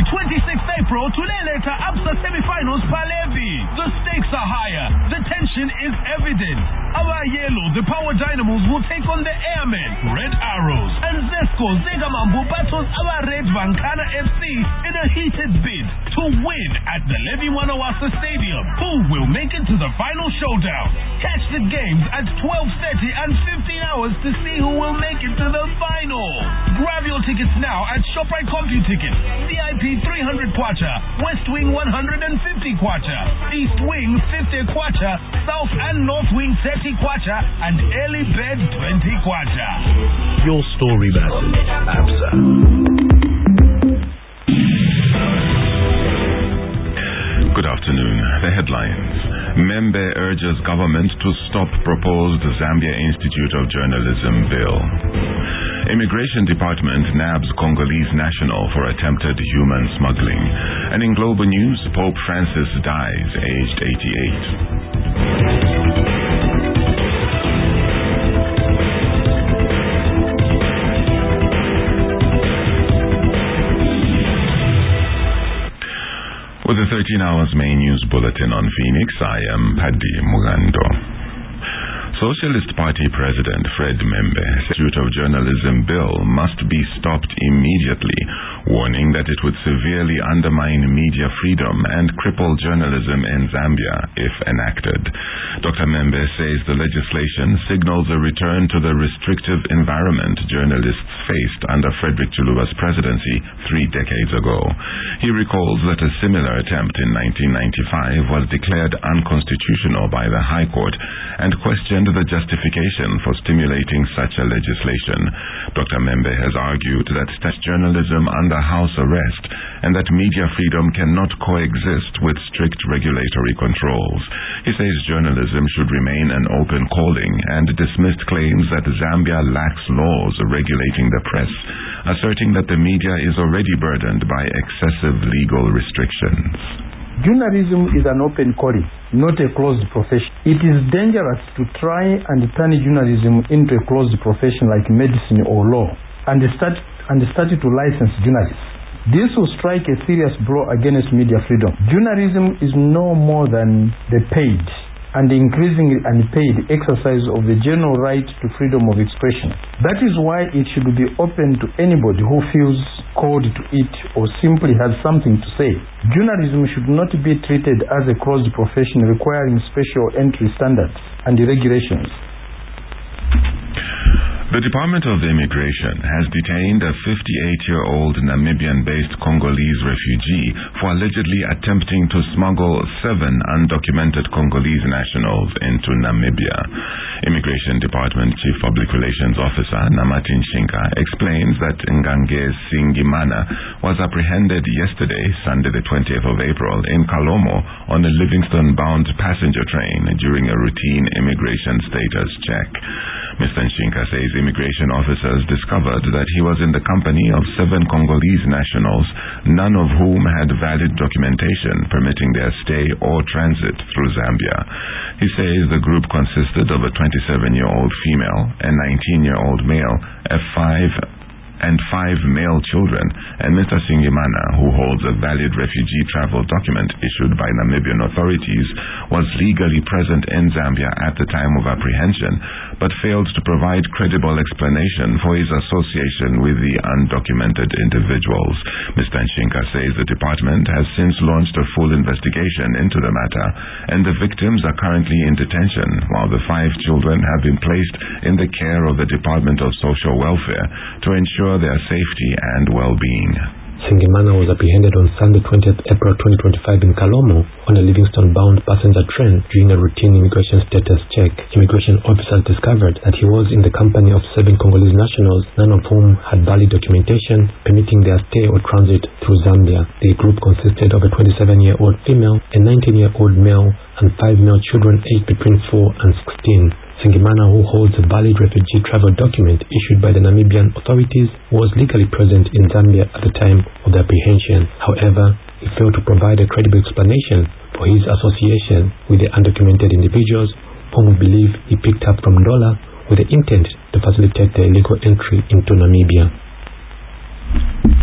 26th April, Tuleleta Absa semi-finals Palevi. The stakes are higher. The tension is evident. Our yellow, the Power Dynamos, will take on the Airmen, Red Arrows, and Zesco Zegamambu battles our Red Vankana FC in a heated bid to win at the Levi Wanawasa Stadium. Who will make it to the final showdown? Catch the games at 12:30 and 15 hours to see who will make it to the final. Grab your tickets now at ShopRite CompuTickets. VIP 300 kwacha, West Wing 150 kwacha, East Wing 50 kwacha, South and North Wing 30 kwacha, and early bed 20 kwacha. Your story matters. ABSA. Good afternoon. The headlines. Membe urges government to stop proposed Zambia Institute of Journalism bill. Immigration Department nabs Congolese national for attempted human smuggling. And in global news, Pope Francis dies, aged 88. With the 13 hours main news bulletin on Phoenix, I am Paddy Mugando. Socialist Party President Fred Membe says the Institute of Journalism bill must be stopped immediately, warning that it would severely undermine media freedom and cripple journalism in Zambia if enacted. Dr. Membe says the legislation signals a return to the restrictive environment journalists faced under Frederick Chiluba's presidency 3 decades ago. He recalls that a similar attempt in 1995 was declared unconstitutional by the High Court and questioned the justification for stimulating such a legislation. Dr. Membe has argued that journalism under house arrest and that media freedom cannot coexist with strict regulatory controls. He says journalism should remain an open calling and dismissed claims that Zambia lacks laws regulating the press, asserting that the media is already burdened by excessive legal restrictions. Journalism is an open calling, not a closed profession. It is dangerous to try and turn journalism into a closed profession like medicine or law and start to license journalists. This will strike a serious blow against media freedom. Journalism is no more than the paid and increasingly unpaid exercise of the general right to freedom of expression. That is why it should be open to anybody who feels called to it or simply has something to say. Journalism should not be treated as a closed profession requiring special entry standards and regulations. The Department of Immigration has detained a 58-year-old Namibian-based Congolese refugee for allegedly attempting to smuggle 7 undocumented Congolese nationals into Namibia. Immigration Department Chief Public Relations Officer Namati Nshinka explains that Ngange Singimana was apprehended yesterday, Sunday the 20th of April, in Kalomo on a Livingston-bound passenger train during a routine immigration status check. Mr. Nshinka says immigration officers discovered that he was in the company of 7 Congolese nationals, none of whom had valid documentation permitting their stay or transit through Zambia. He says the group consisted of a 27-year-old female, a 19-year-old male, and 5 male children, and Mr. Singimana, who holds a valid refugee travel document issued by Namibian authorities, was legally present in Zambia at the time of apprehension, but failed to provide credible explanation for his association with the undocumented individuals. Mr. Nshinka says the department has since launched a full investigation into the matter, and the victims are currently in detention, while the 5 children have been placed in the care of the Department of Social Welfare to ensure their safety and well-being. Singimana was apprehended on Sunday 20th April 2025 in Kalomo on a Livingston-bound passenger train during a routine immigration status check. Immigration officers discovered that he was in the company of 7 Congolese nationals, none of whom had valid documentation permitting their stay or transit through Zambia. The group consisted of a 27-year-old female, a 19-year-old male, and 5 male children aged between 4 and 16. Singimana, who holds a valid refugee travel document issued by the Namibian authorities, was legally present in Zambia at the time of the apprehension. However, he failed to provide a credible explanation for his association with the undocumented individuals whom we believe he picked up from Ndola with the intent to facilitate their illegal entry into Namibia.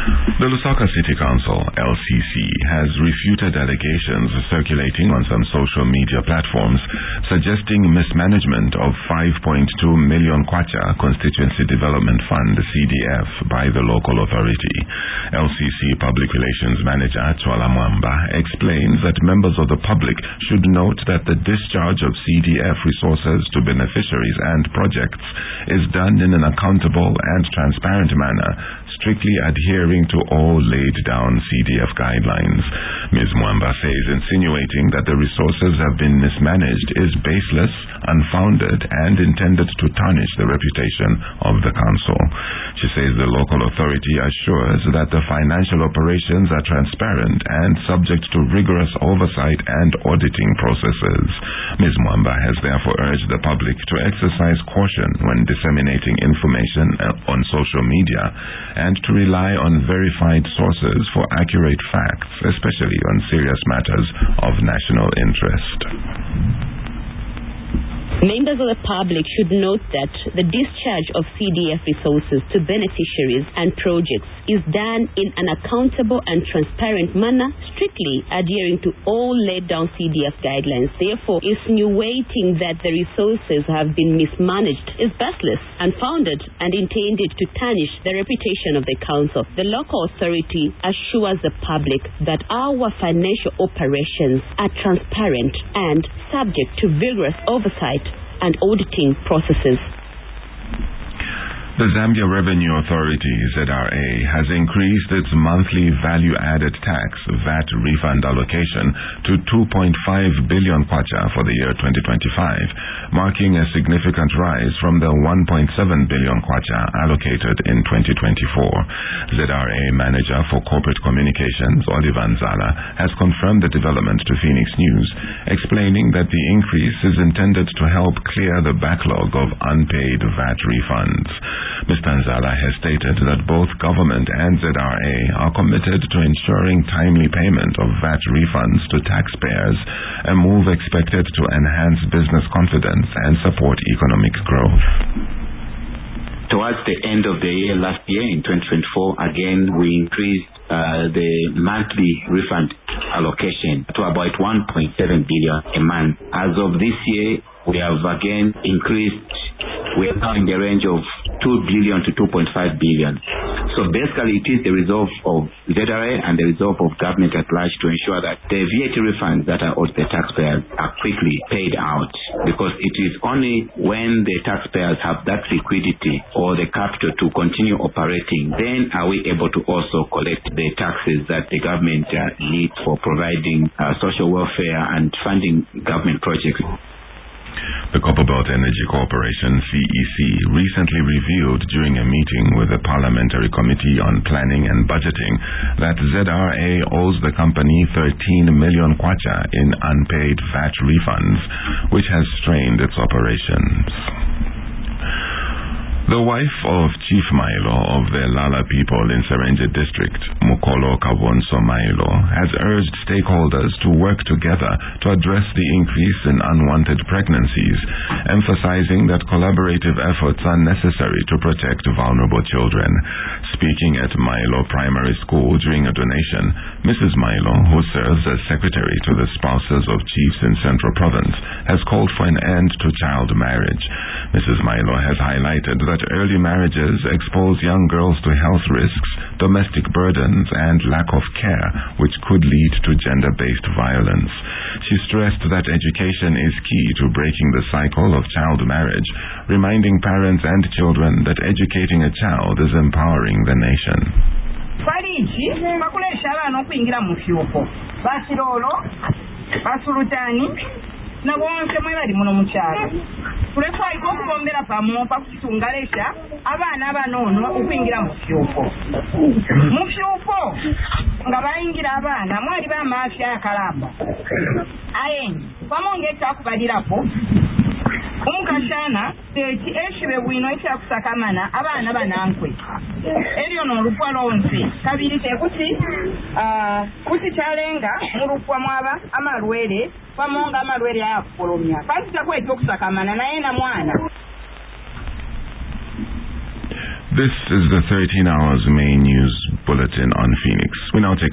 The Lusaka City Council, LCC, has refuted allegations circulating on some social media platforms suggesting mismanagement of 5.2 million kwacha Constituency Development Fund, CDF, by the local authority. LCC Public Relations Manager Chwala Mwamba explains that members of the public should note that the discharge of CDF resources to beneficiaries and projects is done in an accountable and transparent manner, strictly adhering to all laid down CDF guidelines. Ms. Mwamba says insinuating that the resources have been mismanaged is baseless, unfounded, and intended to tarnish the reputation of the council. She says the local authority assures that the financial operations are transparent and subject to rigorous oversight and auditing processes. Ms. Mwamba has therefore urged the public to exercise caution when disseminating information on social media and to rely on verified sources for accurate facts, especially on serious matters of national interest. Members of the public should note that the discharge of CDF resources to beneficiaries and projects is done in an accountable and transparent manner, strictly adhering to all laid down CDF guidelines. Therefore, insinuating that the resources have been mismanaged is baseless, unfounded, and intended to tarnish the reputation of the council. The local authority assures the public that our financial operations are transparent and subject to vigorous oversight and auditing processes. The Zambia Revenue Authority, ZRA, has increased its monthly value-added tax, VAT refund allocation to 2.5 billion kwacha for the year 2025, marking a significant rise from the 1.7 billion kwacha allocated in 2024. ZRA Manager for Corporate Communications, Oliver Nzala, has confirmed the development to Phoenix News, explaining that the increase is intended to help clear the backlog of unpaid VAT refunds. Mr. Nzala has stated that both government and ZRA are committed to ensuring timely payment of VAT refunds to taxpayers, a move expected to enhance business confidence and support economic growth. Towards the end of the year, last year in 2024, again we increased the monthly refund allocation to about 1.7 billion a month. As of this year, we have again increased. We are now in the range of 2 billion to 2.5 billion. So basically it is the resolve of ZRA and the resolve of government at large to ensure that the VAT refunds that are owed to the taxpayers are quickly paid out, because it is only when the taxpayers have that liquidity or the capital to continue operating, then are we able to also collect the taxes that the government needs for providing social welfare and funding government projects. The Copperbelt Energy Corporation, CEC, recently revealed during a meeting with the Parliamentary Committee on Planning and Budgeting that ZRA owes the company 13 million kwacha in unpaid VAT refunds, which has strained its operations. The wife of Chief Mailo of the Lala people in Serenje District, Mukolo Kabonso Mailo, has urged stakeholders to work together to address the increase in unwanted pregnancies, emphasizing that collaborative efforts are necessary to protect vulnerable children. Speaking at Mailo Primary School during a donation, Mrs. Mailo, who serves as secretary to the spouses of chiefs in Central Province, has called for an end to child marriage. Mrs. Mailo has highlighted that early marriages expose young girls to health risks, domestic burdens, and lack of care, which could lead to gender-based violence. She stressed that education is key to breaking the cycle of child marriage, reminding parents and children that educating a child is empowering the nation. na bonse mwe bali muno mukyalo tulekwaiko okubombera pamopa kukitungalesha abaana abanono okwingira mu fyuko nga bayingira abaana mwali bamafya akalamba ayenyi pamonge ekyakubalirako umukashana eki eshibe bwino ekyakusakamana abaana banankwe eriyo n'olupwa lonse kabiri kuti kyalenga mu lupwa mwaba amalwere pamonga amalwere ayakukolomya pasi kyakweta okusakamana naye na mwana. This is the 13 Hours main news bulletin on Phoenix. We now take